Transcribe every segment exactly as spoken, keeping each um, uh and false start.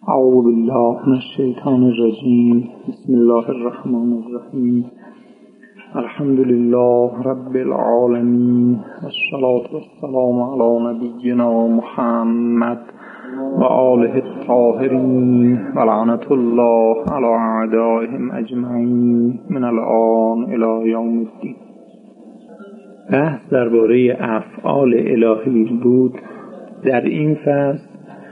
اعوذ بالله من الشیطان الرجیم. بسم الله الرحمن الرحیم. الحمد لله رب العالمین، والصلاة والسلام علی نبینا محمد و آله الطاهرین و لعنت الله علی اعدائهم اجمعین من الآن الی یوم الدین. بحث درباره افعال الهی بود. در این فصل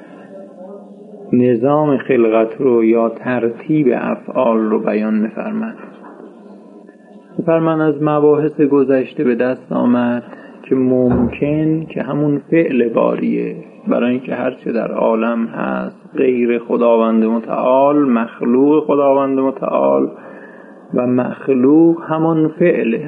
نظام خلقت رو یا ترتیب افعال رو بیان می‌فرماید. می‌فرماید از مباحث گذشته به دست آمد که ممکن که همون فعل باریه، برای اینکه هرچه در عالم هست غیر خداوند متعال مخلوق خداوند متعال و مخلوق همان فعله.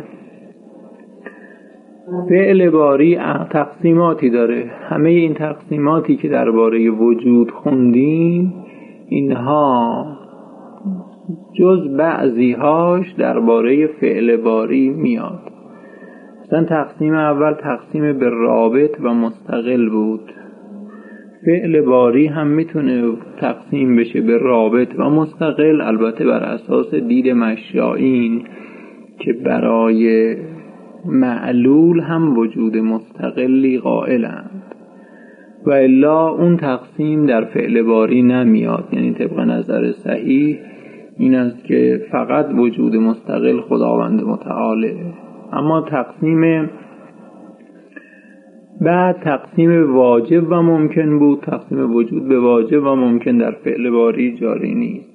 فعل باری تقسیماتی داره. همه این تقسیماتی که درباره وجود خوندیم اینها جز بعضی‌هاش درباره فعل باری میاد. مثلا تقسیم اول تقسیم به رابط و مستقل بود. فعل باری هم میتونه تقسیم بشه به رابط و مستقل، البته بر اساس دید مشایین که برای معلول هم وجود مستقلی قائلند و الا اون تقسیم در فعل باری نمیاد. یعنی طبق نظر صحیح این است که فقط وجود مستقل خداوند متعاله. اما تقسیم بعد تقسیم واجب و ممکن بود. تقسیم وجود به واجب و ممکن در فعل باری جاری نیست.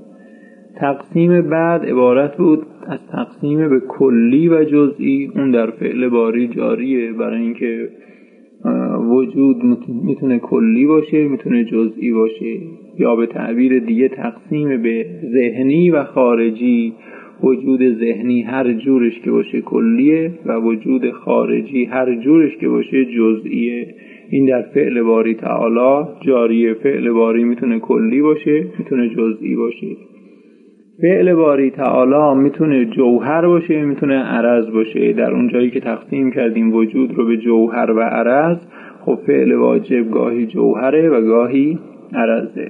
تقسیم بعد عبارت بود از تقسیم به کلی و جزئی. اون در فعل باری جاریه، برای اینکه وجود میتونه کلی باشه میتونه جزئی باشه، یا به تعبیر دیگه تقسیم به ذهنی و خارجی. وجود ذهنی هر جورش که باشه کلیه و وجود خارجی هر جورش که باشه جزئیه. این در فعل باری تعالی جاریه. فعل باری میتونه کلی باشه میتونه جزئی باشه. فعل باری تعالی میتونه جوهر باشه میتونه عرض باشه. در اون جایی که تقسیم کردیم وجود رو به جوهر و عرض، خب فعل واجب گاهی جوهره و گاهی عرضه.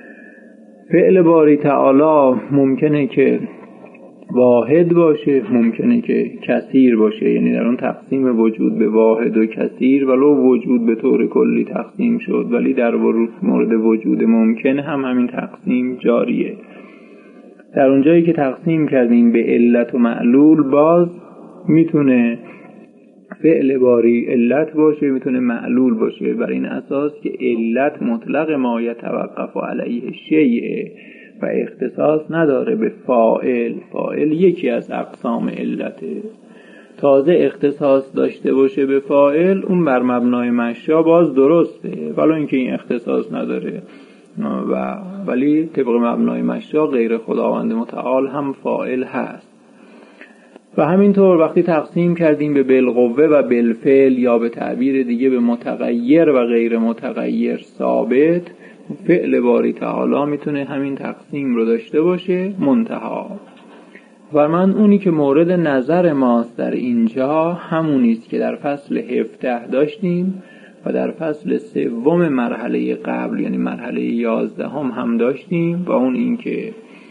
فعل باری تعالی ممکنه که واحد باشه ممکنه که کثیر باشه. یعنی در اون تقسیم وجود به واحد و کثیر ولو وجود به طور کلی تقسیم شد، ولی در مورد وجود ممکن هم همین تقسیم جاریه. در اونجایی که تقسیم کردیم به علت و معلول، باز میتونه فعل باری علت باشه میتونه معلول باشه، بر این اساس که علت مطلق ما یتوقف علیه شیء و اختصاص نداره به فاعل. فاعل یکی از اقسام علته. تازه اختصاص داشته باشه به فاعل، اون بر مبنای مشیا باز درسته، ولی اینکه این اختصاص نداره و ولی طبق مبنای مشیا غیر خداوند متعال هم فاعل هست. و همینطور وقتی تقسیم کردیم به بالقوه و بالفعل، یا به تعبیر دیگه به متغیر و غیر متغیر ثابت، فعل باری تعالی میتونه همین تقسیم رو داشته باشه. منتها و من اونی که مورد نظر ماست در اینجا همونیست که در فصل هفده داشتیم و در فصل سوم مرحله قبل یعنی مرحله یازدهم هم داشتیم، و اون این که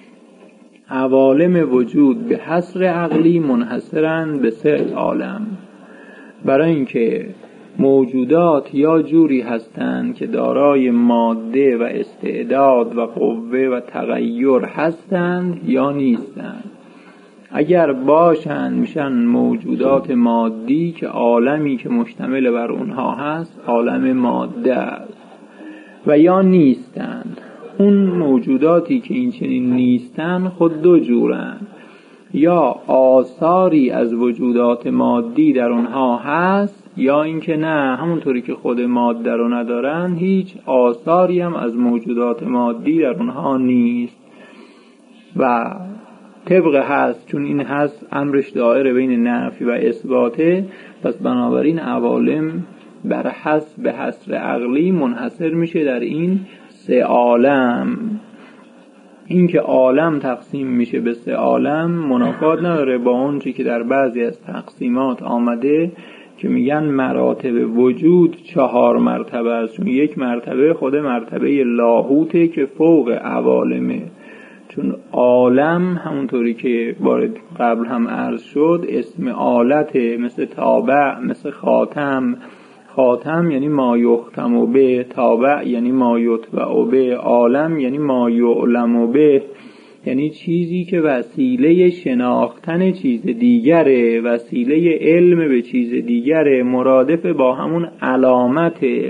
عوالم وجود به حصر عقلی منحصرن به سه عالم. برای اینکه موجودات یا جوری هستند که دارای ماده و استعداد و قوه و تغییر هستند یا نیستند. اگر باشند میشن موجودات مادی که عالمی که مشتمل بر اونها هست عالم ماده است، و یا نیستند. اون موجوداتی که این چنین نیستند خود دو جورن، یا آثاری از وجودات مادی در اونها هست، یا اینکه نه همونطوری که خود ماده رو ندارن هیچ آثاری هم از موجودات مادی در اونها نیست. و طبق هست، چون این هست امرش دائره بین نفی و اثباته، پس بنابراین عوالم بر حسب به حصر عقلی منحصر میشه در این سه عالم. این که عالم تقسیم میشه به سه عالم منافات نداره با اون چی که در بعضی از تقسیمات آمده که میگن مراتب وجود چهار مرتبه است، چون یک مرتبه خود مرتبه لاهوته که فوق عوالمه. چون عالم همونطوری که بار قبل هم عرض شد اسم آلته، مثل تابع، مثل خاتم. خاتم یعنی ما یختم به، تابع یعنی ما یتبع به، عالم یعنی ما یعلم به، یعنی چیزی که وسیله شناختن چیز دیگره، وسیله علم به چیز دیگره، مرادف با همون علامته.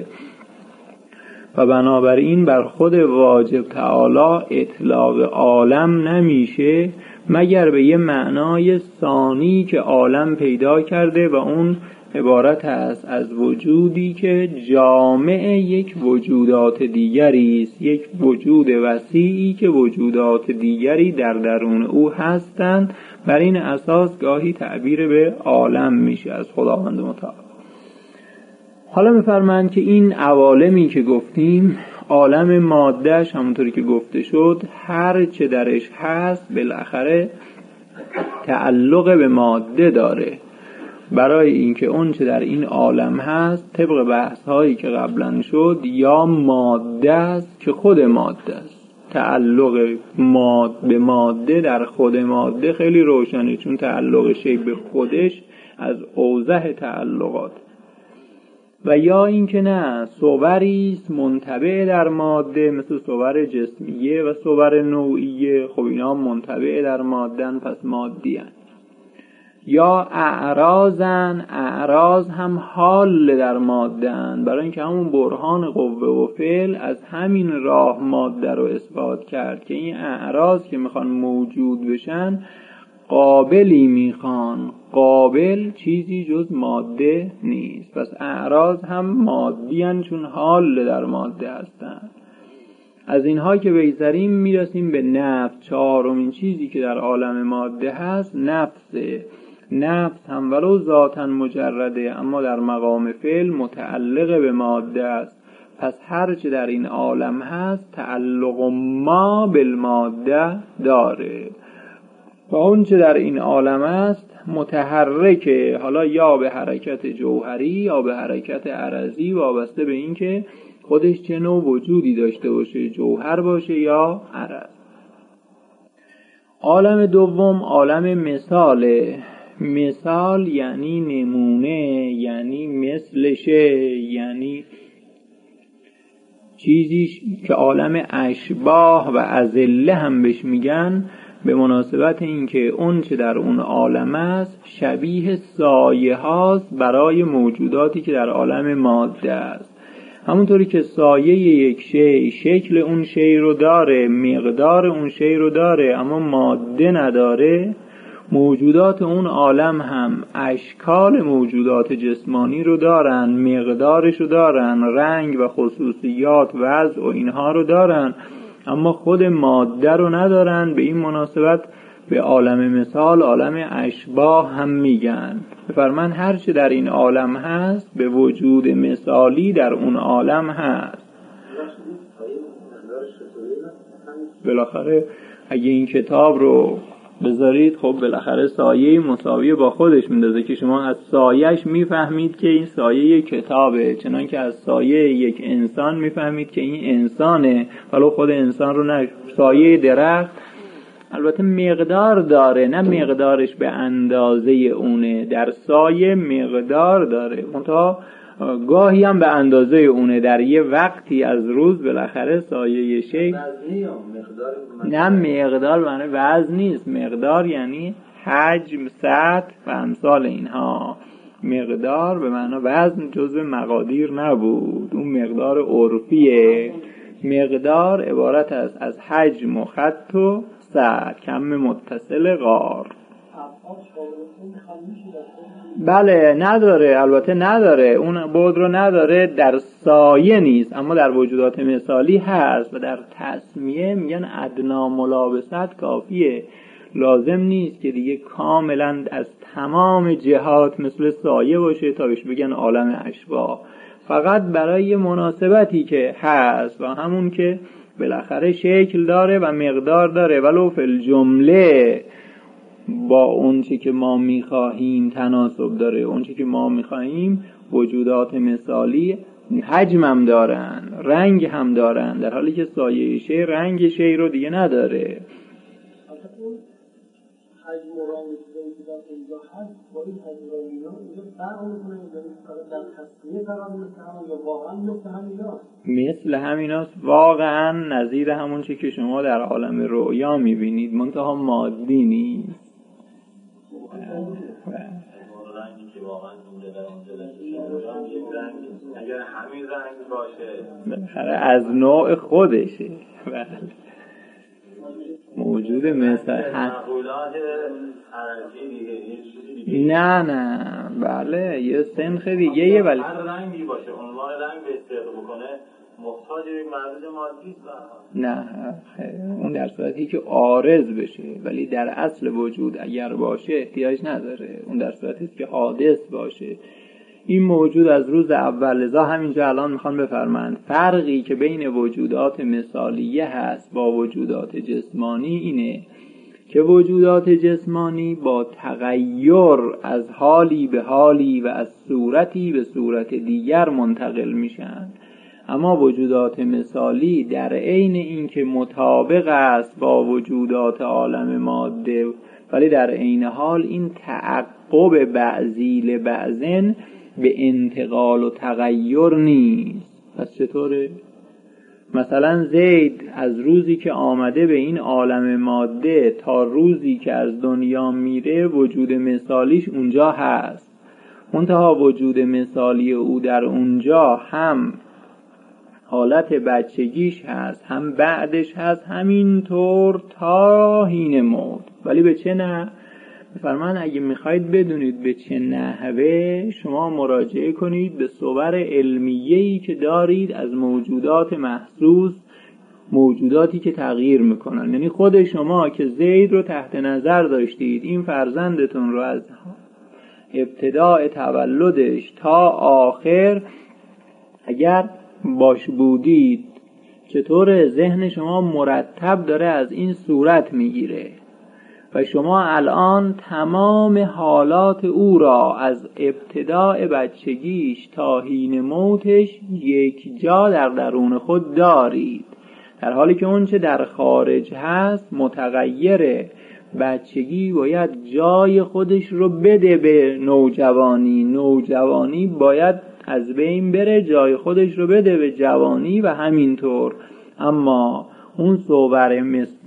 و بنابراین بر خود واجب تعالی اطلاق عالم نمیشه مگر به یه معنای ثانی که عالم پیدا کرده و اون عبارت است از وجودی که جامع یک وجودات دیگری است، یک وجود وسیعی که وجودات دیگری در درون او هستند. بر این اساس گاهی تعبیر به عالم میشه از خداوند متعال. حالا میفرمایند که این عوالمی که گفتیم، عالم مادهش همونطوری که گفته شد هر چه درش هست بالاخره تعلق به ماده داره. برای اینکه اون چه در این عالم هست طبق بحث هایی که قبلا شد یا ماده است که خود ماده است. تعلق ماده به ماده در خود ماده خیلی روشنه، چون تعلق شی به خودش از اوضح تعلقات. و یا اینکه نه، صوری است منطبع در ماده مثل صور جسمیه و صور نوعیه، خب اینا منطبع در مادهن پس مادیان. یا اعراضن، اعراض هم حال در مادهن، برای اینکه همون برهان قوه و فعل از همین راه ماده رو اثبات کرد که این اعراض که میخوان موجود بشن قابلی میخوان، قابل چیزی جز ماده نیست. پس اعراض هم مادیان چون حال در ماده هستند. از اینها که بگذریم میرسیم به نفس. چهارمین چیزی که در عالم ماده هست نفسه. نفس هم ولو ذاتاً مجرده اما در مقام فعل متعلق به ماده است. پس هر چه در این عالم هست تعلق ما بالماده داره و اون چه در این عالم است متحرکه، حالا یا به حرکت جوهری یا به حرکت عرضی، وابسته به این که خودش چه نوع وجودی داشته باشه، جوهر باشه یا عرض. عالم دوم عالم مثاله. مثال یعنی نمونه، یعنی مثلشه، یعنی چیزی که عالم اشباه و اذله هم بهش میگن، به مناسبت اینکه اون چه در اون عالم است شبیه سایه هاست برای موجوداتی که در عالم ماده است. همونطوری که سایه یک شی شکل اون شی رو داره، مقدار اون شی رو داره اما ماده نداره، موجودات اون عالم هم اشکال موجودات جسمانی رو دارن، مقدارش رو دارن، رنگ و خصوصیات وضع و اینها رو دارن اما خود ماده رو ندارن. به این مناسبت به عالم مثال عالم اشباه هم میگن. بفرمان هر چه در این عالم هست به وجود مثالی در اون عالم هست. بالاخره اگه این کتاب رو بذارید خب بالاخره سایه مساوی با خودش میندازه که شما از سایهش میفهمید که این سایه کتابه، چنان که از سایه یک انسان میفهمید که این انسانه ولو خود انسان رو نه. سایه درخت البته مقدار داره، نه مقدارش به اندازه اونه، در سایه مقدار داره منتها گاهی هم به اندازه اونه، در یه وقتی از روز بالاخره سایه شی نه مقدار معنی وزن نیست، مقدار یعنی حجم، سطح و امثال اینها. مقدار به معنی وزن جزء مقادیر نبود، اون مقدار عرفیه. مقدار عبارت است از حجم و خط و سطح، کم متصل غار. بله نداره، البته نداره، اون بعد رو نداره، در سایه نیست اما در وجودات مثالی هست و در تسمیه میگن ادنا ملابست کافیه، لازم نیست که دیگه کاملا از تمام جهات مثل سایه باشه تا بهش بگن عالم اشباه. فقط برای مناسبتی که هست و همون که بالاخره شکل داره و مقدار داره ولو فی الجمله با اون چه که ما میخواهیم تناسب داره. اون چه که ما میخواهیم وجودات مثالی حجم هم دارن، رنگ هم دارن، در حالی که سایه شی رنگ شی رو دیگه نداره. حجم و رنگ که در اینجا هست با این حجم و اینا اینجا فرق میکنه، یعنی در تصمیه قرار مثل یا واقعا مثل همینا مثل همیناست، واقعا نظیر همون چی که شما در عالم رؤیا میبینید، منتها مادی نیست. رنگی که واقعا اونجا در اونجا یک رنگ، اگر همین رنگ باشه بالاخره از نوع خودشه. بله موجود مثل مقولات عربی دیگه. نه نه بله یه سنخ دیگه یه، ولی هر رنگی باشه عنوان رنگ به استفاده بکنه محتاج یک معرض مادی است. نه اون در صورتی که عارض بشه، ولی در اصل وجود اگر باشه احتیاج نداره. اون در صورتی که حادث باشه. این موجود از روز اول، لذا همینجا الان میخوان بفرمایند فرقی که بین وجودات مثالیه هست با وجودات جسمانی اینه که وجودات جسمانی با تغییر از حالی به حالی و از صورتی به صورت دیگر منتقل میشن، اما وجودات مثالی در عین اینکه مطابق است با وجودات عالم ماده، ولی در عین حال این تعقب بعضی لبعضن به انتقال و تغییر نیست. پس چطوره؟ مثلا زید از روزی که آمده به این عالم ماده تا روزی که از دنیا میره وجود مثالیش اونجا هست، منتها وجود مثالی او در اونجا هم حالت بچگیش هست هم بعدش هست، همینطور تا حین موت. ولی به چه نه؟ فرمان اگه میخواید بدونید به چه نحوه، شما مراجعه کنید به صور علمیه‌ای که دارید از موجودات محسوس، موجوداتی که تغییر میکنن. یعنی خود شما که زید رو تحت نظر داشتید، این فرزندتون رو از ابتداء تولدش تا آخر اگر باش بودید، چطور ذهن شما مرتب داره از این صورت میگیره و شما الان تمام حالات او را از ابتداء بچگیش تا حین موتش یک جا در درون خود دارید، در حالی که اون چه در خارج هست متغیره. بچگی باید جای خودش رو بده به نوجوانی، نوجوانی باید از بین بره جای خودش رو بده به جوانی و همینطور. اما اون صور مثل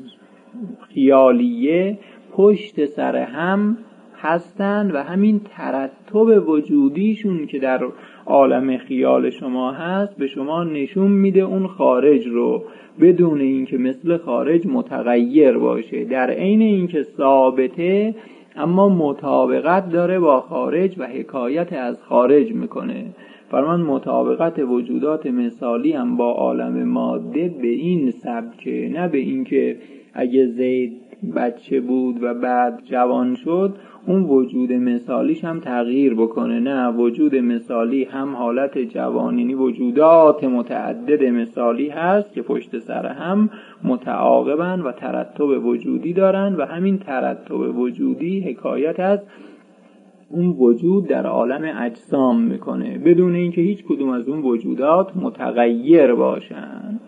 خیالیه پشت سر هم هستن و همین ترتب وجودیشون که در عالم خیال شما هست به شما نشون میده اون خارج رو، بدون اینکه مثل خارج متغیر باشه، در عین اینکه ثابته اما مطابقت داره با خارج و حکایت از خارج میکنه. فرمان مطابقت وجودات مثالی هم با عالم ماده به این سبکه، نه به اینکه اگه زید بچه بود و بعد جوان شد اون وجود مثالیش هم تغییر بکنه. نه، وجود مثالی هم حالت جوانی، یعنی وجودات متعدد مثالی هست که پشت سر هم متعاقبن و ترتب وجودی دارن و همین ترتب وجودی حکایت از اون وجود در عالم اجسام میکنه بدون اینکه هیچ کدوم از اون وجودات متغیر باشن.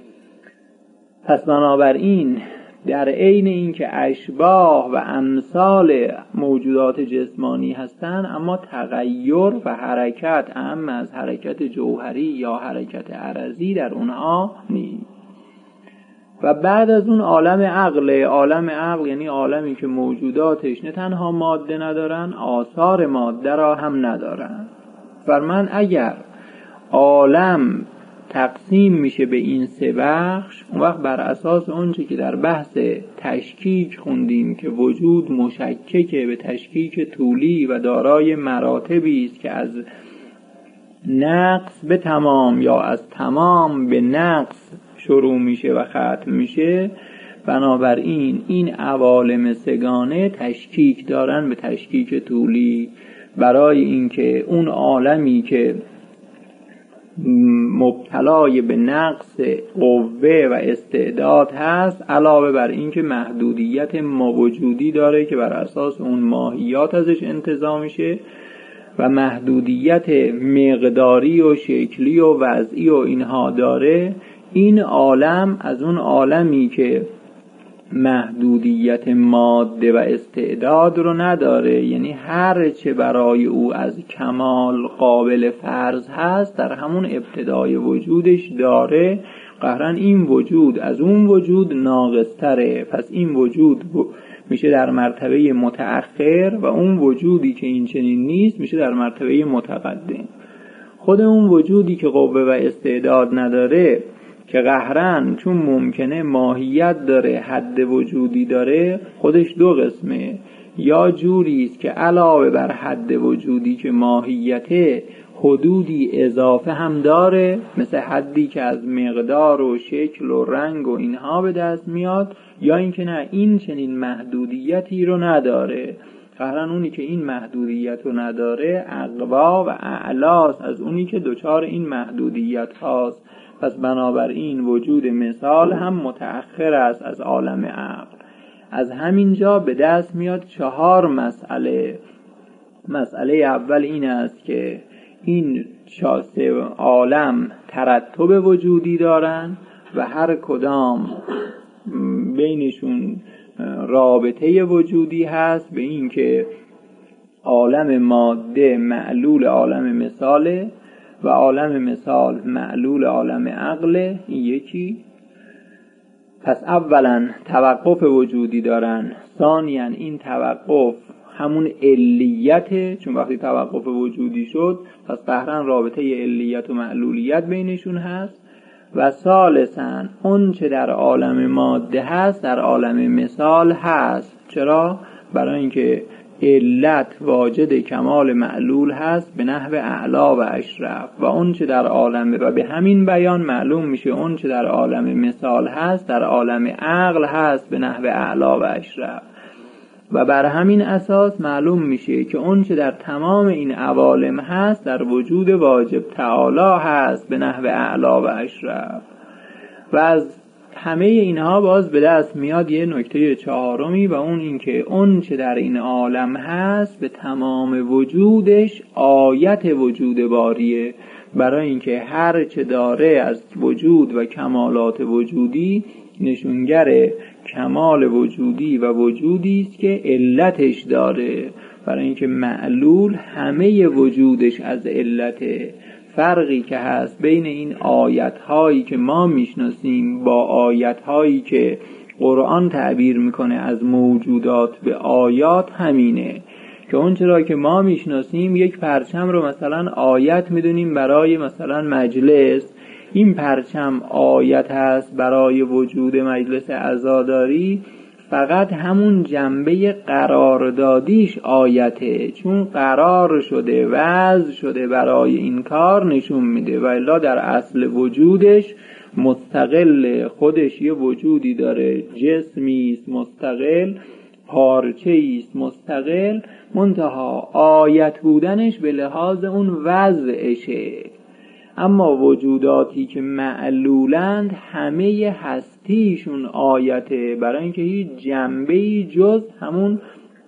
پس بنابراین در عین اینکه اشباح و امثال موجودات جسمانی هستند، اما تغییر و حرکت اهم از حرکت جوهری یا حرکت عرضی در اونها نیست. و بعد از اون عالم عقل، عالم عقل یعنی عالمی که موجوداتش نه تنها ماده ندارن، آثار ماده را هم ندارن. فرمان اگر عالم تقسیم میشه به این سه بخش، اون وقت بر اساس اونچه که در بحث تشکیک خوندیم که وجود مشککه به تشکیک طولی و دارای مراتبی است که از نقص به تمام یا از تمام به نقص شروع میشه و ختم میشه، بنابراین این عوالم سگانه تشکیک دارن به تشکیک طولی، برای اینکه اون عالمی که مبتلای به نقص قوه و استعداد هست، علاوه بر این که محدودیت موجودی داره که بر اساس اون ماهیات ازش انتزاع میشه و محدودیت مقداری و شکلی و وضعی و اینها داره. این عالم از اون عالمی که محدودیت ماده و استعداد رو نداره، یعنی هر چه برای او از کمال قابل فرض هست در همون ابتدای وجودش داره. قهرن این وجود از اون وجود ناقص‌تره، پس این وجود میشه در مرتبه متأخر و اون وجودی که این چنین نیست میشه در مرتبه متقدم. خود اون وجودی که قوه و استعداد نداره که قهرن چون ممکنه ماهیت داره، حد وجودی داره، خودش دو قسمه. یا جوری است که علاوه بر حد وجودی که ماهیته حدودی اضافه هم داره، مثل حدی که از مقدار و شکل و رنگ و اینها به دست میاد، یا اینکه نه این چنین محدودیتی رو نداره. قهرن اونی که این محدودیت رو نداره اقوا و اعلاست از اونی که دچار این محدودیت هاست. پس بنابراین وجود مثال هم متأخر است از عالم عقل. از همینجا به دست میاد چهار مسئله. مسئله اول این است که این شاسه عالم ترتب وجودی دارن و هر کدام بینشون رابطه وجودی هست، به این که عالم ماده معلول عالم مثاله و عالم مثال معلول عالم عقله. این یکی. پس اولا توقف وجودی دارن، ثانیاً این توقف همون علیته، چون وقتی توقف وجودی شد پس قهرن رابطه علیت و معلولیت بینشون هست، و ثالثاً اون چه در عالم ماده هست در عالم مثال هست. چرا؟ برای اینکه علت واجد کمال معلول هست به نحو اعلا و اشرف، و اون چه در عالم، و به همین بیان معلوم میشه اون چه در عالم مثال هست در عالم عقل هست به نحو اعلا و اشرف، و بر همین اساس معلوم میشه که اون چه در تمام این عوالم هست در وجود واجب تعالی هست به نحو اعلا و اشرف. و از همه اینها باز به دست میاد یه نکته چهارمی، و اون این که اون چه در این عالم هست به تمام وجودش آیت وجود باریه، برای اینکه هر چه داره از وجود و کمالات وجودی نشونگر کمال وجودی و وجودی است که علتش داره، برای اینکه معلول همه وجودش از علته. فرقی که هست بین این آیت‌هایی که ما میشناسیم با آیت‌هایی که قرآن تعبیر میکنه از موجودات به آیات همینه، که اون چرا که ما میشناسیم یک پرچم رو مثلا آیت میدونیم برای مثلا مجلس، این پرچم آیت هست برای وجود مجلس عزاداری، فقط همون جنبه قراردادیش آیته، چون قرار شده وضع شده برای این کار نشون میده، و الا در اصل وجودش مستقل خودش یه وجودی داره، جسمی است مستقل، پارچه‌ای است مستقل، منتها آیت بودنش به لحاظ اون وضعشه. اما وجوداتی که معلولند همه هستیشون آیته، برای اینکه هیچ جنبه‌ای جز همون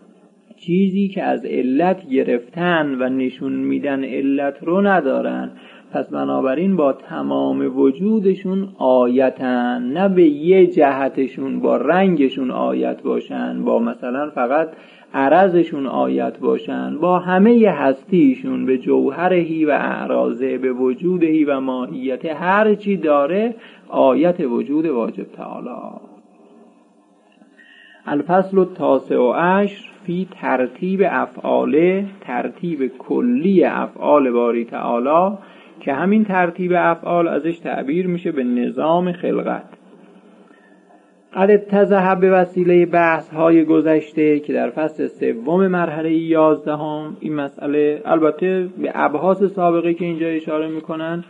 چیزی که از علت گرفتن و نشون میدن علت رو ندارن. پس بنابراین با تمام وجودشون آیتن، نه به یه جهتشون با رنگشون آیت باشن، با مثلا فقط عرضشون آیت باشن، با همه هستیشون به جوهرهی و اعراضه، به وجودهی و ماهیت هر چی داره آیت وجود واجب تعالی. الفصل التاسع عشر فی ترتیب افعال، ترتیب کلی افعال باری تعالی، که همین ترتیب افعال ازش تعبیر میشه به نظام خلقت. قد اتضح به وسیله بحث های گذشته که در فصل سوم مرحله یازدهم این مسئله، البته به ابحاث سابقه که اینجا اشاره میکنن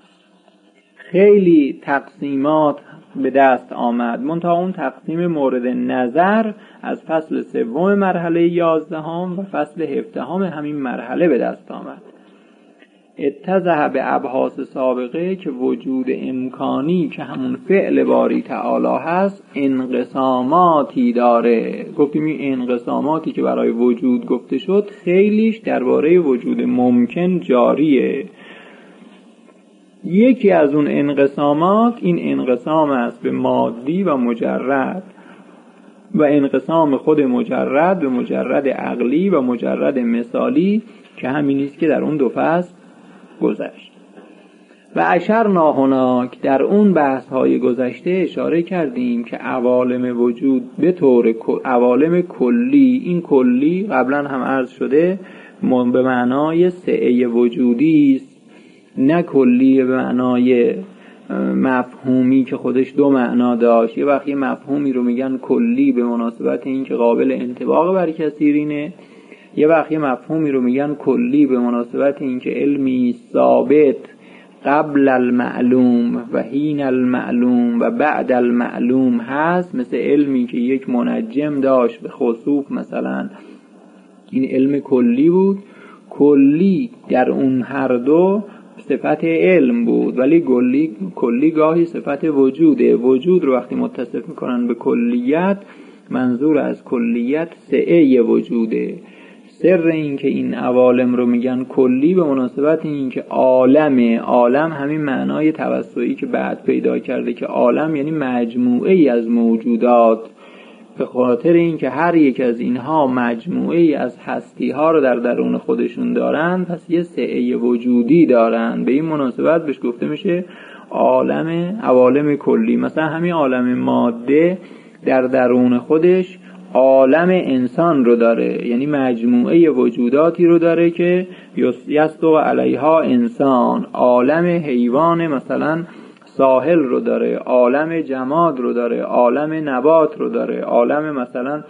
خیلی تقسیمات به دست آمد، منتها اون تقسیم مورد نظر از فصل سوم مرحله یازدهم و فصل هفدهم همین مرحله به دست آمد. اتضح به ابحاث سابقه که وجود امکانی که همون فعل باری تعالی هست انقساماتی داره. گفتیم این انقساماتی که برای وجود گفته شد خیلیش درباره وجود ممکن جاریه. یکی از اون انقسامات این انقسام است به مادی و مجرد و انقسام خود مجرد به مجرد عقلی و مجرد مثالی که همین است که در اون دو فصل گذشت. و اشرنا هناک در اون بحث های گذشته اشاره کردیم که عوالم وجود به طور عوالم کلی، این کلی قبلا هم عرض شده به معنای سعه وجودی است، نه کلی به معنای مفهومی که خودش دو معنا داشت. یه وقتی مفهومی رو میگن کلی به مناسبت این که قابل انطباق بر کثیرینه، یه وقتی مفهومی رو میگن کلی به مناسبت این که علمی ثابت قبل المعلوم و حین المعلوم و بعد المعلوم هست، مثل علمی که یک منجم داشت به خسوف مثلا، این علم کلی بود. کلی در اون هر دو صفت علم بود، ولی کلی کلی گاهی صفت وجوده. وجود رو وقتی متصف میکنن به کلیت، منظور از کلیت سعه وجوده. سر این که این عوالم رو میگن کلی به مناسبت این که عالم عالم همین معنای توسعی که بعد پیدا کرده که عالم یعنی مجموعه ای از موجودات، به خاطر این که هر یک از اینها مجموعه ای از هستی ها رو در درون خودشون دارن، پس یه سعه وجودی دارن. به این مناسبت بهش گفته میشه عالم عوالم کلی. مثلا همین عالم ماده در درون خودش عالم انسان رو داره، یعنی مجموعه وجوداتی رو داره که یستو علیها انسان. عالم حیوان مثلا ساحل رو داره، عالم جماد رو داره، عالم نبات رو داره، عالم مثلا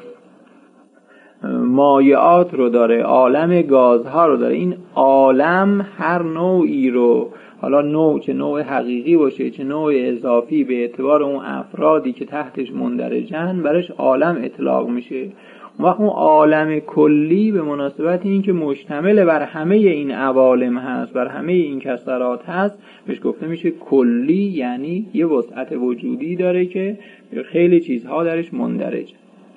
مایعات رو داره، عالم گازها رو داره. این عالم هر نوعی رو، حالا نوع چه نوع حقیقی باشه چه نوع اضافی، به اعتبار اون افرادی که تحتش مندرجن برش عالم اطلاق میشه. اون وقت اون عالم کلی به مناسبت این که مشتمل بر همه این عوالم هست، بر همه این کسرات هست، بهش گفته میشه کلی. یعنی یه وسعت وجودی داره که خیلی چیزها درش مندرجه.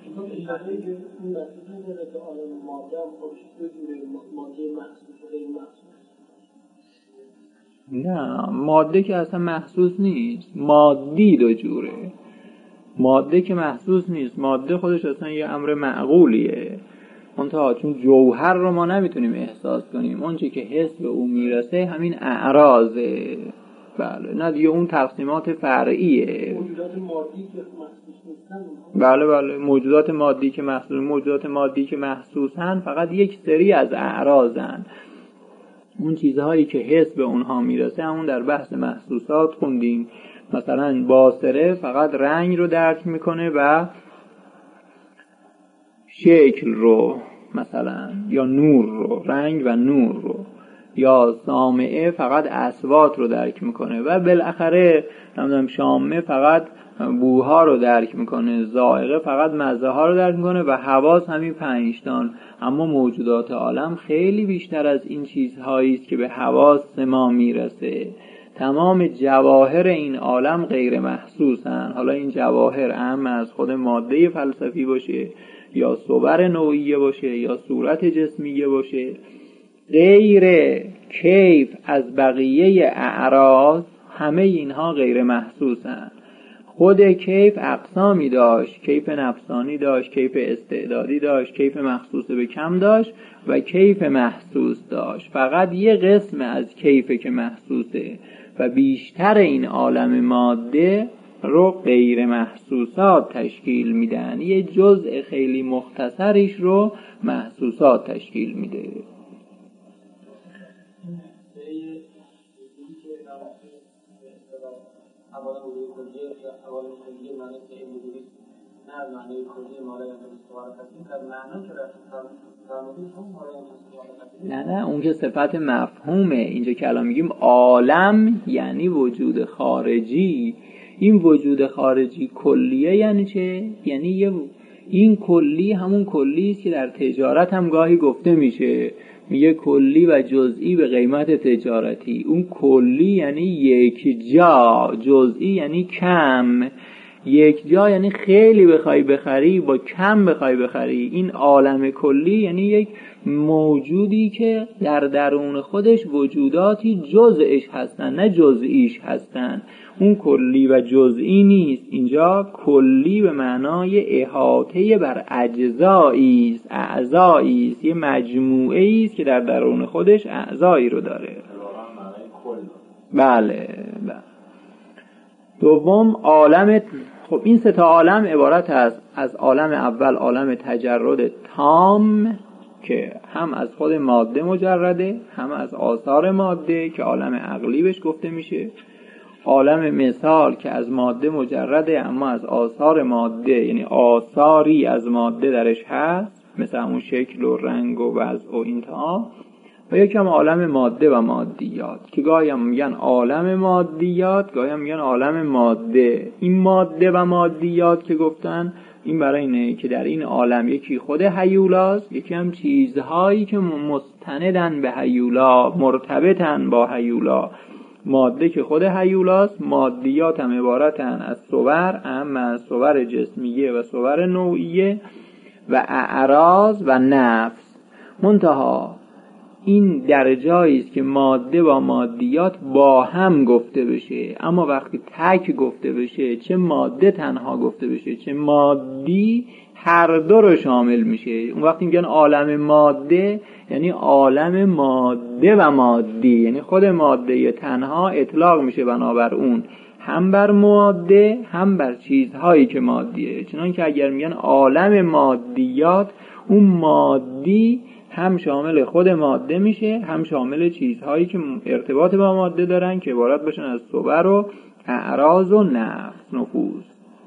نه، ماده که اصلا محسوس نیست، مادی دو جوره. ماده که محسوس نیست، ماده خودش اصلا یه امر معقولیه. منتها چون جوهر رو ما نمیتونیم احساس کنیم، اون چی که حس به اون میرسه همین اعراضه. بله، نه دیگه اون تقسیمات فرعیه. موجودات مادی که محسوس نیستن، بله بله، موجودات مادی که محسوس موجودات مادی که محسوسن فقط یک سری از اعراضن. اون چیزهایی که حس به اونها میرسه همون در بحث محسوسات خوندیم. مثلا باصره فقط رنگ رو درک میکنه و شکل رو، مثلا یا نور رو، رنگ و نور رو. یا سامعه فقط اصوات رو درک میکنه و بالاخره نمیدونم شامه فقط بوها رو درک میکنه، ذائقه فقط مزه ها رو درک میکنه و حواس همین پنجتان. اما موجودات عالم خیلی بیشتر از این چیزهایی است که به حواس ما میرسه. تمام جواهر این عالم غیر محسوسن. حالا این جواهر اهم از خود ماده فلسفی باشه یا صور نوعیه باشه یا صورت جسمیه باشه، غیر کیف از بقیه اعراض، همه اینها غیر محسوسن. خود کیف اقسامی داشت، کیف نفسانی داشت، کیف استعدادی داشت، کیف مخصوص به کم داشت و کیف محسوس داشت. فقط یه قسم از کیف که محسوسه و بیشتر این عالم ماده رو غیر محسوسات تشکیل میدن. یه جزء خیلی مختصریش رو محسوسات تشکیل میده. حوالا وجود کلیه یا حوالا کلیه معنی که این وجودی نه معنی کلیه مالا یا مستوار کسی که معنی که فرمودید هم مالا یا مستوار کسی نه نه، اون که صفت مفهومه. اینجا که الان میگیم عالم یعنی وجود خارجی. این وجود خارجی کلیه یعنی چه؟ یعنی یه این کلی همون کلی است که در تجارت هم گاهی گفته میشه. میگه کلی و جزئی به قیمت تجارتی. اون کلی یعنی یک جا، جزئی یعنی کم. یک جا یعنی خیلی بخوای بخری با کم بخوای بخری. این عالم کلی یعنی یک موجودی که در درون خودش وجوداتی جزئش هستن نه جزئیش هستن. اون کلی و جزئی نیست، اینجا کلی به معنای احاطه بر اجزایی است، اعضایی است، یه مجموعه است که در درون خودش اعضایی رو داره. بله بله. دوم عالم، خب این سه تا عالم عبارت است از عالم اول عالم تجرد تام که هم از خود ماده مجرده، هم از آثار ماده که عالم عقلی بهش گفته میشه. عالم مثال که از ماده مجرده اما از آثار ماده، یعنی آثاری از ماده درش هست، مثل همون شکل و رنگ و وضع و اینها. و یکم عالم ماده و مادیات که گاهی هم میگن عالم مادیات، گاهی هم میگن عالم ماده. این ماده و مادیات که گفتن این برای اینه که در این عالم یکی خود هیولاست، یکی هم چیزهایی که مستندن به هیولا، مرتبطن با هیولا. ماده که خود هیولاست، مادیات هم عبارتن از صور، اما از صور جسمیه و صور نوعیه و اعراض و نفس. منتها این در جایی است که ماده با مادیات با هم گفته بشه، اما وقتی تک گفته بشه، چه ماده تنها گفته بشه چه مادی، هر دو رو شامل میشه. اون وقتی میگن عالم ماده یعنی عالم ماده و مادی، یعنی خود ماده تنها اطلاق میشه بنابر اون هم بر ماده هم بر چیزهایی که مادیه. چنان که اگر میگن عالم مادیات، اون مادی هم شامل خود ماده میشه هم شامل چیزهایی که ارتباط با ماده دارن که عبارت باشن از صور و اعراض و نفس، نفوس.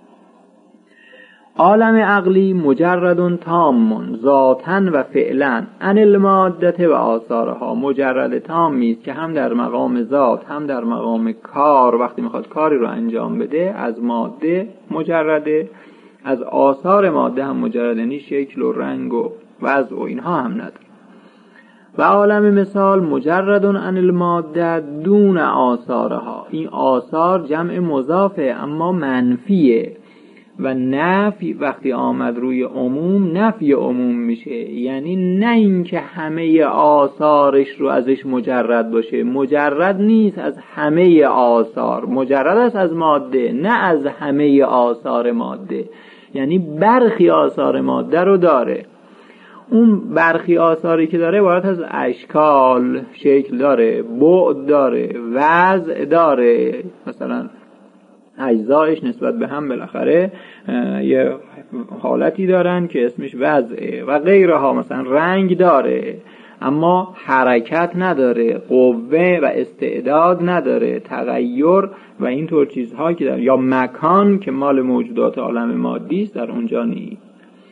عالم عقلی مجرد تام ذاتاً و فعلاً عن الماده و آثارها. مجرد تامی است که هم در مقام ذات هم در مقام کار، وقتی میخواد کاری رو انجام بده از ماده مجرده، از آثار ماده هم مجرد، یعنی شکل و رنگ و وضع و اینها هم نداره. و عالم مثال مجرد عن الماده دون آثارها. این آثار جمع مضافه اما منفیه و نفی وقتی آمد روی عموم نفی عموم میشه، یعنی نه اینکه همه آثارش رو ازش مجرد باشه، مجرد نیست از همه آثار، مجرد است از ماده نه از همه آثار ماده، یعنی برخی آثار ماده رو داره. اون برخی آثاری که داره عبارت از اشکال، شکل داره، بعد داره، وضع داره، مثلا اجزایش نسبت به هم بالاخره یه حالتی دارن که اسمش وضعه و غیرها. مثلا رنگ داره اما حرکت نداره، قوه و استعداد نداره، تغییر و اینطور چیزها که داره، یا مکان که مال موجودات عالم مادی است در اونجا نیست.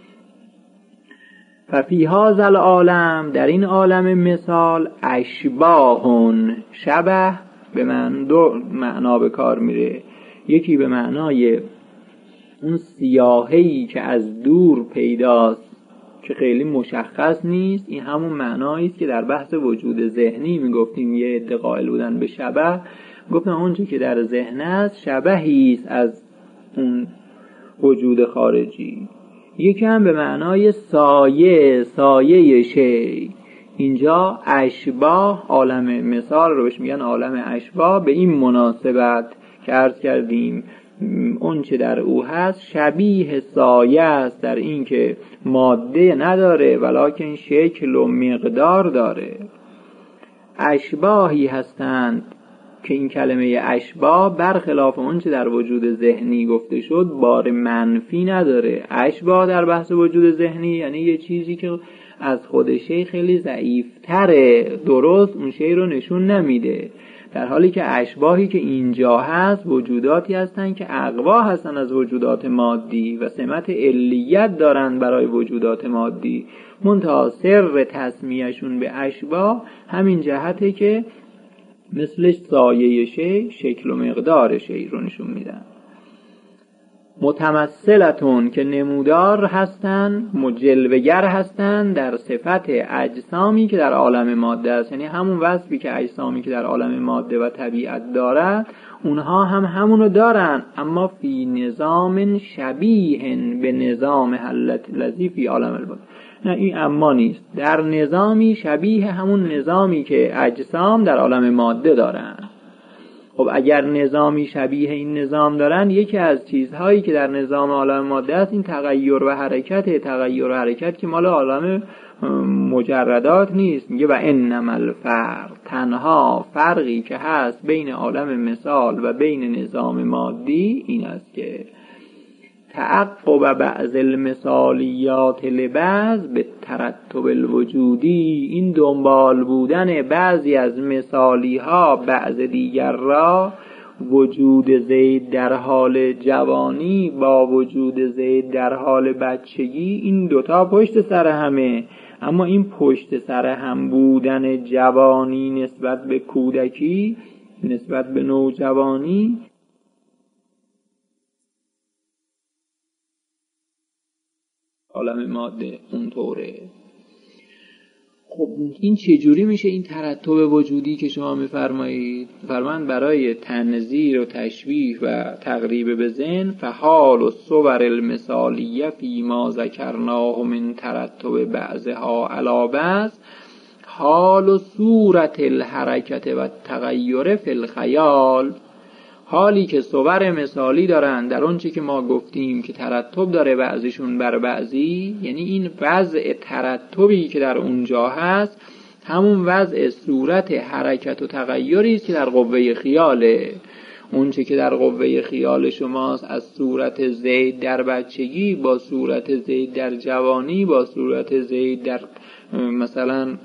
ففی هذا العالم، در این عالم مثال، اشباهون، شبه به من دو معنا به کار میره. یکی به معنای اون سیاهی که از دور پیداست که خیلی مشخص نیست، این همون معنایی است که در بحث وجود ذهنی میگفتیم یه عده قائل بودن به شبه، گفتن اونچه که در ذهن است شبهی است از اون وجود خارجی. یکی هم به معنای سایه، سایه شی. اینجا اشباه، عالم مثال رو بهش میگن عالم اشباه، به این مناسبت که عرض کردیم اون چه در او هست شبیه سایه است، در این که ماده نداره ولکن شکل و مقدار داره. اشباهی هستند که این کلمه اشباه برخلاف اون چه در وجود ذهنی گفته شد بار منفی نداره. اشباه در بحث وجود ذهنی یعنی یه چیزی که از خود شی خیلی ضعیف‌تره، درست اون شی رو نشون نمیده، در حالی که اشباهی که اینجا هست وجوداتی هستن که اقوا هستن از وجودات مادی و سمت علیت دارن برای وجودات مادی. منتها سر تسمیهشون به اشباه همین جهته که مثلش سایه شی، شکل و مقدار شی رو نشون میدن. متمثلتون که نمودار هستن، مجلوگر هستن در صفت اجسامی که در عالم ماده است. یعنی همون وصفی که اجسامی که در عالم ماده و طبیعت دارد اونها هم همونو دارن، اما فی نظام شبیه به نظام حلت لذی فی عالم الباد. نه این اما نیست، در نظامی شبیه همون نظامی که اجسام در عالم ماده دارن. خب اگر نظامی شبیه این نظام دارن، یکی از چیزهایی که در نظام عالم ماده است این تغییر و حرکت. تغییر و حرکت که مال عالم مجردات نیست. میگه و انما الفرق، تنها فرقی که هست بین عالم مثال و بین نظام مادی این است که تعقب بعض المثالیات لبعض به ترتب الوجودی، این دنبال بودن بعضی از مثالی ها بعض دیگر را، وجود زید در حال جوانی با وجود زید در حال بچگی، این دوتا پشت سر همه. اما این پشت سر هم بودن جوانی نسبت به کودکی، نسبت به نوجوانی، عالم ماده اونطوره. خب این چجوری میشه این ترتب وجودی که شما میفرمایید؟ فرمان برای تنظیر و تشبیه و تقریب به ذهن، فحال و صور المثالیه فی ما ذکرناه من ترتب بعضها علی بعض، حال و صورت الحرکت و تغییر فی الخیال. حالی که صور مثالی دارن در اون چی که ما گفتیم که ترتب داره بعضیشون بر بعضی، یعنی این وضع ترتبی که در اونجا هست همون وضع صورت حرکت و تغییری است که در قوه خیاله. اون چی که در قوه خیال شماست از صورت زید در بچگی با صورت زید در جوانی با صورت زید در مثلا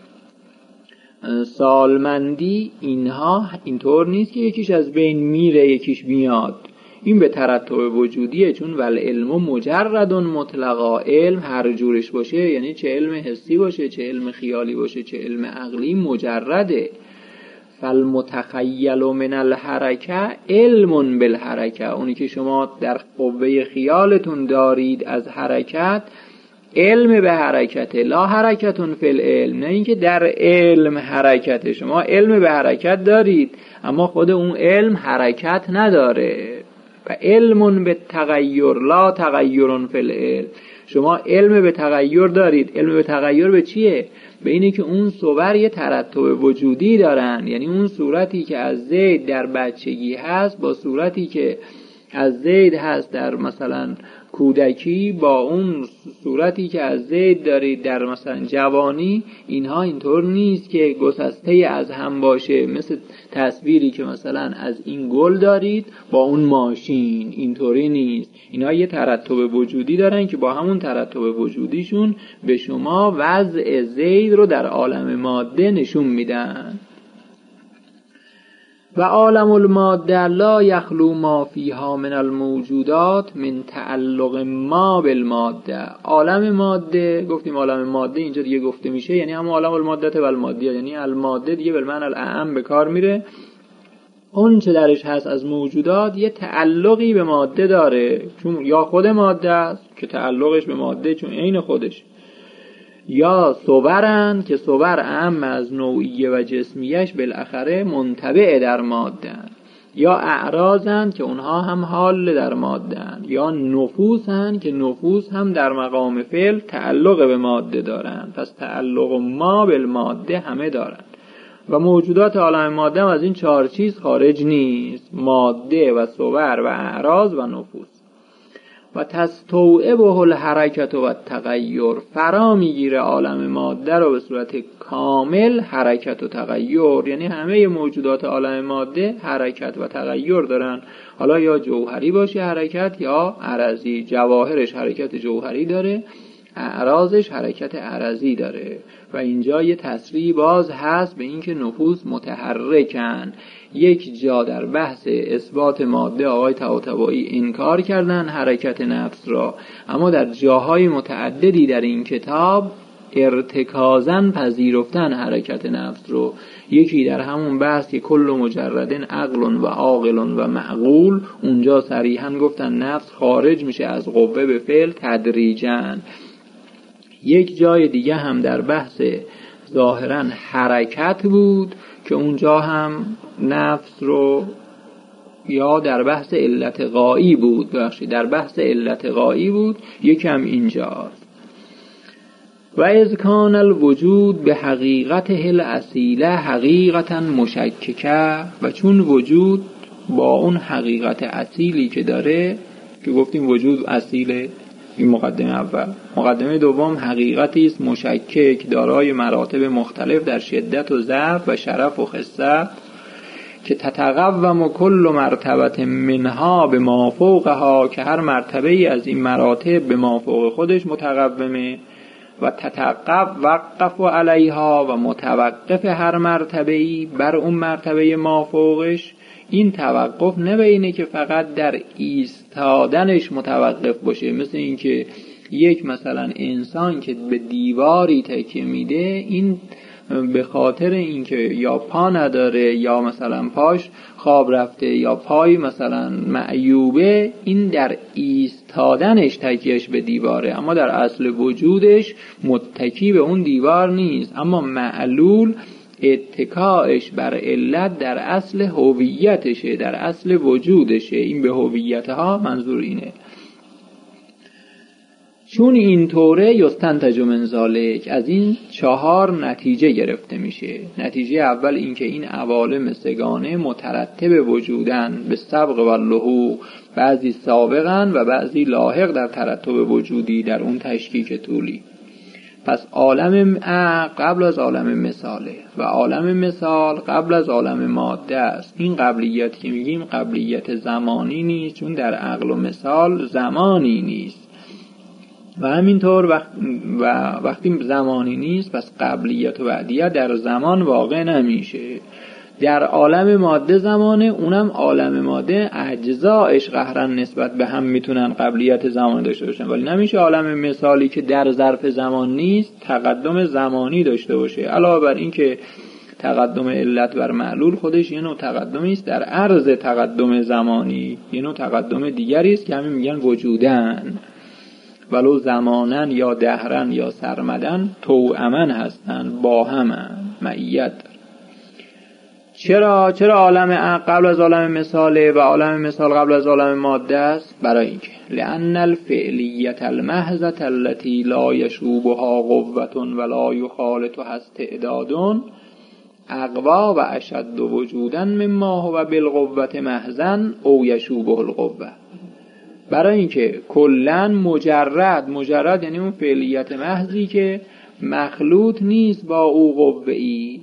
سالمندی، اینها اینطور نیست که یکیش از بین میره یکیش میاد. این به ترتب وجودیه، چون ول علم مجرد مطلقا، علم هر جورش باشه، یعنی چه علم حسی باشه چه علم خیالی باشه چه علم عقلی، مجرده. فالمتخیل من الحرکه علم بالحرکه، اونی که شما در قوه خیالتون دارید از حرکت، علم به حرکت، لا حرکتون فی العلم. نه اینکه در علم حرکت، شما علم به حرکت دارید اما خود اون علم حرکت نداره. و علم به تغییر لا تغییر فی العلم، شما علم به تغییر دارید. علم به تغییر به چیه؟ به اینه که اون صور یه ترتب وجودی دارن، یعنی اون صورتی که از زید در بچگی هست با صورتی که از زید هست در مثلا کودکی با اون صورتی که از زید دارید در مثلا جوانی، اینها اینطور نیست که گسسته از هم باشه، مثل تصویری که مثلا از این گل دارید با اون ماشین، اینطوری نیست. اینها یه ترتب وجودی دارن که با همون ترتب وجودیشون به شما وضع زید رو در عالم ماده نشون میدن. و عالم الماده لا یخلو ما فیها من الموجودات من تعلق ما بالماده. عالم ماده، گفتیم عالم ماده اینجا دیگه گفته میشه یعنی هم عالم الماده و المادیه، یعنی الماده دیگه بالمعنی الاعم به کار میره. اون چه درش هست از موجودات یه تعلقی به ماده داره، چون یا خود ماده است که تعلقش به ماده چون عین خودش، یا صورن که صور اعم از نوعیه و جسمیش بالاخره منطبع در ماده، یا اعراضن که اونها هم حال در ماده، یا نفوسن که نفوس هم در مقام فعل تعلق به ماده دارن. پس تعلق ما بالماده همه دارن و موجودات عالم ماده هم از این چهار چیز خارج نیست، ماده و صور و اعراض و نفوس. و تستوعبه الحرکت و تغییر، فرا میگیره عالم ماده رو به صورت کامل حرکت و تغییر، یعنی همه موجودات عالم ماده حرکت و تغییر دارن، حالا یا جوهری باشه حرکت یا عرضی. جواهرش حرکت جوهری داره، اعراضش حرکت عرضی داره. و اینجا یه تصریح باز هست به این که نفوس متحرکن. یک جا در بحث اثبات ماده آقای طباطبایی انکار کردن حرکت نفس را، اما در جاهای متعددی در این کتاب ارتکازن پذیرفتن حرکت نفس رو. یکی در همون بحث که کل مجردن عقل و عاقل و معقول، اونجا صریحا گفتن نفس خارج میشه از قوه به فعل تدریجاً. یک جای دیگه هم در بحث ظاهراً حرکت بود که اونجا هم نفس رو، یا در بحث علت غایی بود بخشی در بحث علت غایی بود یکم اینجاست. و اذ کان الوجود به حقیقت هل اصیله حقیقتا مشککه، و چون وجود با اون حقیقت اصیلی که داره، که گفتیم وجود اصیله، این مقدمه اول. مقدمه دوم حقیقتی است مشکک دارای مراتب مختلف در شدت و ضعف و شرف و خست، که تتقوم کل مرتبه منها به ما فوقها، که هر مرتبه ای از این مراتب به ما فوق خودش متقومه، و تتقب وقف علیها، و متوقف هر مرتبه ای بر اون مرتبه ما فوقش. این توقف نبینه که فقط در ایستادنش متوقف باشه، مثل این که یک مثلا انسان که به دیواری تکیه میده، این به خاطر اینکه یا پا نداره یا مثلا پاش خواب رفته یا پای مثلا معیوبه، این در ایستادنش تکیهش به دیواره، اما در اصل وجودش متکی به اون دیوار نیست. اما معلول اتکاش بر علت در اصل هویتشه، در اصل وجودشه. این به هویتها منظور اینه. چون این طوره یستنتج من ذالک، از این چهار نتیجه گرفته میشه. نتیجه اول این که این عوالم سگانه مترتب وجودن به سبق و لحوق، بعضی سابقن و بعضی لاحق در ترتب وجودی در اون تشکیک طولی. پس عالم قبل از عالم مثاله و عالم مثال قبل از عالم ماده است. این قبلیت که میگیم قبلیت زمانی نیست، چون در عقل و مثال زمانی نیست، و همینطور وقت و وقتی زمانی نیست پس قبلیت و بعدیت در زمان واقع نمیشه. در عالم ماده زمانه، اونم عالم ماده اجزایش قهرن نسبت به هم میتونن قبلیت زمان داشته باشن، ولی نمیشه عالم مثالی که در ظرف زمان نیست تقدم زمانی داشته باشه. علاوه بر این که تقدم علت بر معلول خودش یه نوع تقدمی است در عرض تقدم زمانی، یه نوع تقدم دیگری است که همین میگن وجودن، ولو زمانن یا دهرن یا سرمدن توأمن هستن، با همن، معیت. چرا چرا عالم قبل از عالم مثاله و عالم مثال قبل از عالم ماده است؟ برای اینکه لأن الفعلیت المحضة التي لا یشوبها قوة ولا یخالطها استعداد اقوا و اشد وجودا مما هو بالقوة محضا او یشوبه القوة. برای اینکه کلن مجرد مجرد یعنی اون فعلیت محضی که مخلوط نیست با او قوه‌ای،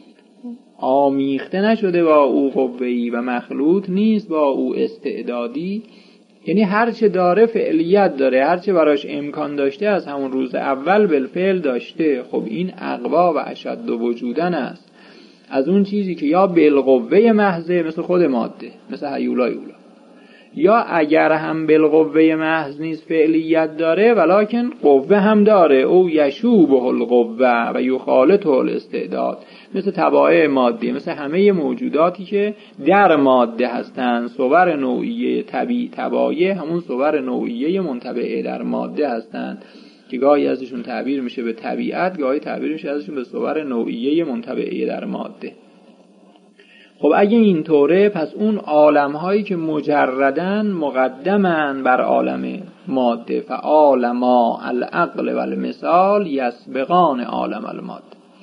آمیخته نشده با او قوه‌ای و مخلوط نیست با او استعدادی، یعنی هرچه داره فعلیت داره، هرچه براش امکان داشته از همون روز اول بالفعل داشته. خب این اقوا و اشد وجودن است از اون چیزی که یا بالقوه محضه مثل خود ماده، مثل هیولا یولا، یا اگر هم بالقوه محض نیست فعلیت داره ولکن قوه هم داره، او یشوبه القوه و یخالطه الاستعداد، مثل طبایع مادی، مثل همه موجوداتی که در ماده هستند. صور نوعیه طبیعی طبایع همون صور نوعیه منطبعه در ماده هستند که گاهی ازشون تعبیر میشه به طبیعت، گاهی تعبیر میشه ازشون به صور نوعیه منطبعه در ماده. خب اگه اینطوره پس اون عالم هایی که مجردن مقدمن بر عالم ماده، فعالما العقل و المثال یسبقان عالم الماده.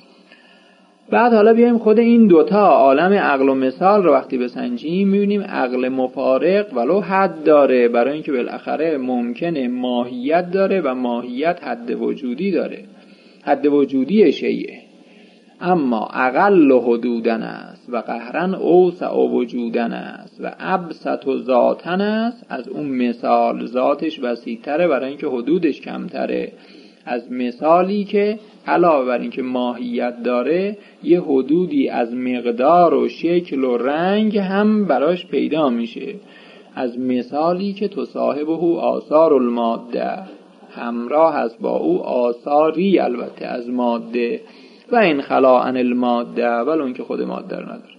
بعد حالا بیایم خود این دوتا عالم عقل و مثال رو وقتی بسنجیم میبینیم عقل مفارق ولو حد داره، برای اینکه بالاخره ممکنه ماهیت داره و ماهیت حد وجودی داره، حد وجودی شیء، اما اقل حدودن است و قهرن اوسع وجودن است و ابسط ذاتن است. از اون مثال ذاتش وسیع‌تره برای اینکه حدودش کمتره از مثالی که علاوه بر اینکه ماهیت داره یه حدودی از مقدار و شکل و رنگ هم براش پیدا میشه، از مثالی که تصاحبه آثار الماده، همراه است با او آثاری البته از ماده و این خلا عن الماده ولون که خود ماده رو نداره.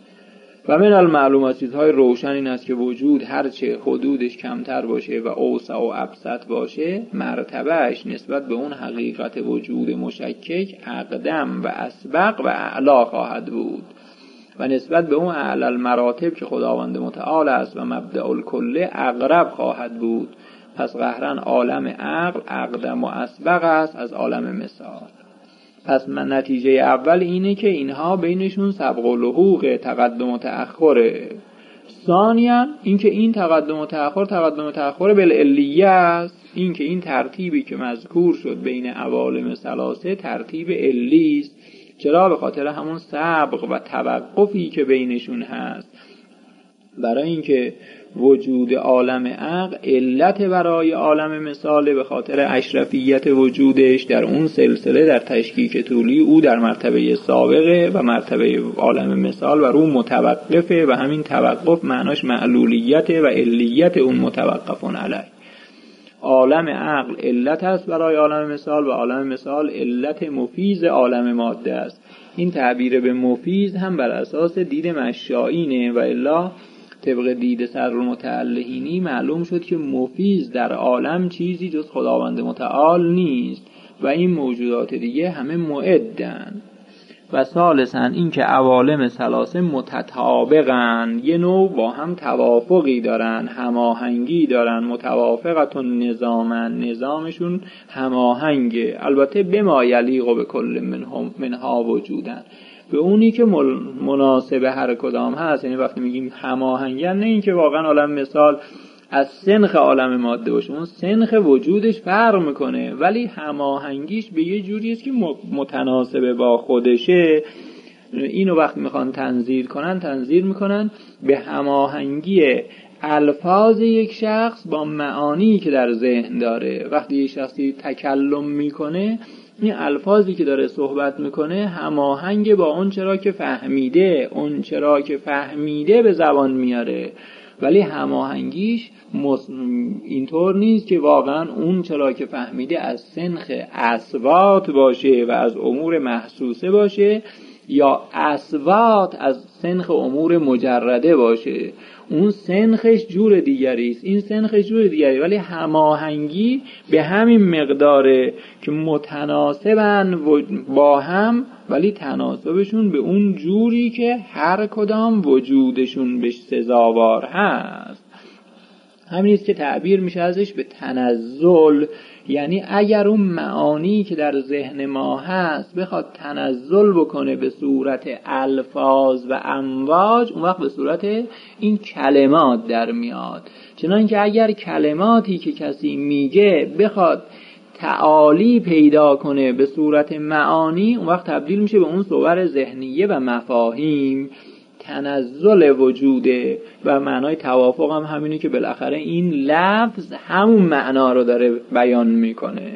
و من المعلومات چیزهای روشن این است که وجود هرچه حدودش کمتر باشه و اوسع و ابسط باشه مرتبهش نسبت به اون حقیقت وجود مشکک اقدم و اسبق و اعلا خواهد بود و نسبت به اون اعلی المراتب که خداوند متعال است و مبدأ الکل اقرب خواهد بود. پس قهرن عالم عقل اقدم و اسبق است از عالم مثال. پس من نتیجه اول اینه که اینها بینشون سبق و لحوق، تقدم و تأخره. ثانیاً اینکه این تقدم و تأخر تقدم و تأخر بالعلیه است، اینکه این ترتیبی که مذکور شد بین عوالم ثلاثه ترتیب علی است. چرا؟ به خاطر همون سبق و توقفی که بینشون هست. برای اینکه وجود عالم عقل علت برای عالم مثاله، به خاطر اشرفیت وجودش در اون سلسله در تشکیک طولی او در مرتبه سابقه و مرتبه عالم مثال و رو متوقفه و همین توقف معناش معلولیت و علیت اون متوقفون علیه. عالم عقل علت است برای عالم مثال و عالم مثال علت مفیز عالم ماده است. این تعبیر به مفیز هم بر اساس دید مشائینه و الا طبق دید صدرالمتعلهینی معلوم شد که مفیز در عالم چیزی جز خداوند متعال نیست و این موجودات دیگه همه معدن. و ثالثاً این که عوالم ثلاثه متطابقن، یه نوع با هم توافقی دارن، هماهنگی دارن، متوافقتون نظامن، نظامشون هماهنگه. البته بما یلیق به کل منهم منها وجودن، به اونی که مناسب هر کدام هست. یعنی وقتی میگیم هماهنگن نه این که واقعا عالم مثال از سنخ عالم ماده باشه، اون سنخ وجودش فرق میکنه ولی هماهنگیش به یه جوری است که متناسب با خودشه. اینو وقتی میخوان تنظیر کنن تنظیر میکنن به هماهنگی الفاظ یک شخص با معانی که در ذهن داره. وقتی یک شخصی تکلم میکنه این الفاظی که داره صحبت میکنه هماهنگ با اون چرا که فهمیده، اون چرا که فهمیده به زبان میاره، ولی هماهنگیش اینطور نیست که واقعا اون چرا که فهمیده از سنخ اصوات باشه و از امور محسوسه باشه یا اصوات از سنخ امور مجرده باشه. اون سنخش جور دیگری است، این سنخش جور دیگری، ولی هماهنگی به همین مقداره که متناسبن با هم ولی تناسبشون به اون جوری که هر کدام وجودشون بهش سزاوار هست. همین است که تعبیر میشه ازش به تنزل. یعنی اگر اون معانی که در ذهن ما هست بخواد تنزل بکنه به صورت الفاظ و امواج، اون وقت به صورت این کلمات در میاد. چنانکه اگر کلماتی که کسی میگه بخواد تعالی پیدا کنه به صورت معانی، اون وقت تبدیل میشه به اون صور ذهنیه و مفاهیم. تنزل وجوده و معنای توافق هم همینه که بالاخره این لفظ همون معنا رو داره بیان میکنه.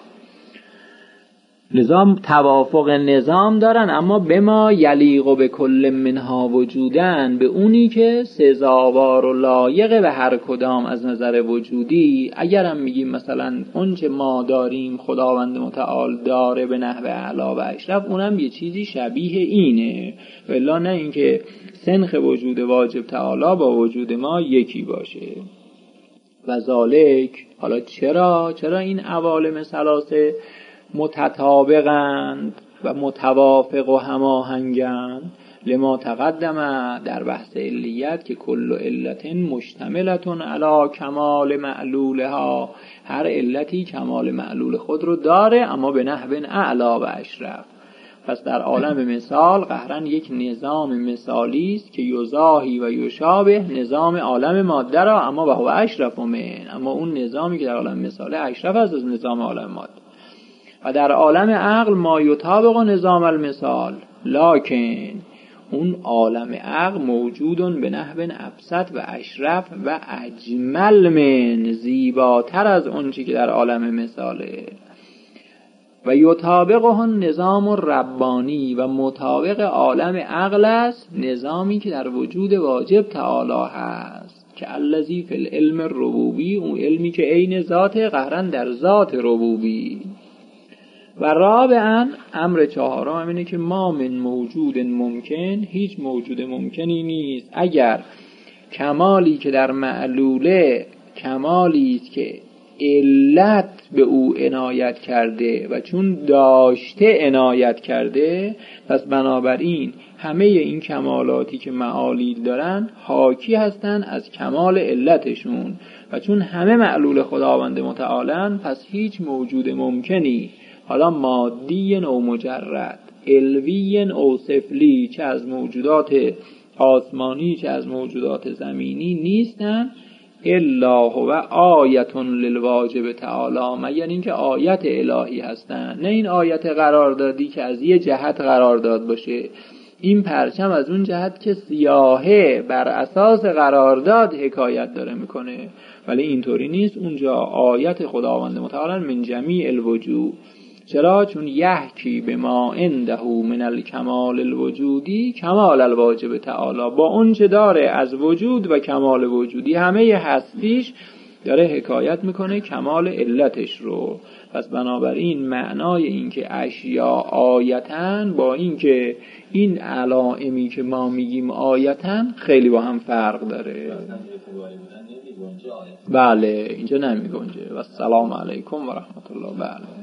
لذا توافق نظام دارن، اما به ما یلیق به کل منها وجودن، به اونی که سزاوار و لایق به هر کدام از نظر وجودی. اگر هم میگیم مثلا اون چه ما داریم خداوند متعال داره به نحو اعلی و اشرف، اونم یه چیزی شبیه اینه، ولی نه اینکه سنخ وجود واجب تعالی با وجود ما یکی باشه. و ذالک، حالا چرا چرا این عوالم ثلاثه متطابقند و متوافق و هماهنگند؟ لما تقدم در بحث علیت که کل علت مشتملتون علی کمال معلولها، هر علتی کمال معلول خود رو داره اما به نحو اعلی و اشرف. پس در عالم مثال قهرن یک نظام مثالی است که یزاهی و یشابه نظام عالم ماده را، اما و هو اشرف من، اما اون نظامی که در عالم مثال اشرف است از نظام عالم ماده. و در عالم عقل ما یطابق نظام المثال، لکن اون عالم عقل موجودون به نحو ابسط و اشرف و اجمل من، زیباتر از اون چی که در عالم مثاله. و یطابقه نظام ربانی، و مطابق عالم عقل است نظامی که در وجود واجب تعالی هست. که الذی فی العلم الربوبی، اون علمی که عین ذات قهرا در ذات ربوبی. و رابعا امر چهارم اینه که ما من موجود ممکن، هیچ موجود ممکنی نیست اگر کمالی که در معلوله کمالی است که علت به او عنایت کرده و چون داشته عنایت کرده، پس بنابراین همه این کمالاتی که معالیل دارن حاکی هستن از کمال علتشون و چون همه معلول خداوند متعالن، پس هیچ موجود ممکنی، حالا مادی او مجرد، علوی او سفلی، چه از موجودات آسمانی چه از موجودات زمینی نیستن، الا هو آیت للواجب تعالی، مگر اینکه آیت الهی هستن. نه این آیت قراردادی که از یه جهت قرارداد باشه، این پرچم از اون جهت که سیاهه بر اساس قرارداد حکایت داره میکنه، ولی اینطوری نیست. اونجا آیت خداوند متعال من جمیع الوجود. چرا؟ چون یحکی به ما عنده من الکمال الوجودی کمال الواجب تعالی، با اون چه داره از وجود و کمال وجودی همه هستیش داره حکایت میکنه کمال علتش رو. پس بنابراین معنای این که اشیا آیتن با این که این علائمی که ما میگیم آیتن خیلی با هم فرق داره. بله اینجا نمیگنجه. و السلام علیکم و رحمت الله. بله.